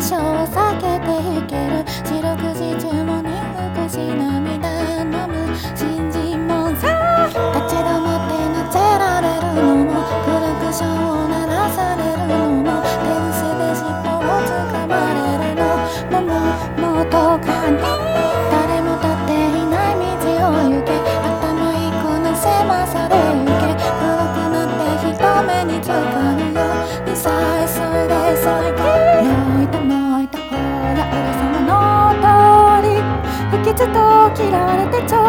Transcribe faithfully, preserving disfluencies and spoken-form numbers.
所を避けていける。四六時中もに服し涙飲む新人もさ、立ち止まってなぜられるのも、クラクションを鳴らされるのも、手癖で尻尾をつかまれるのも、もうどかに誰も立っていない道を行け、頭一個の狭さで行け、黒くなって人目につかぬようにさえ急いで急いで、もいたもいたほら俺様の通り不吉と嫌われてちょ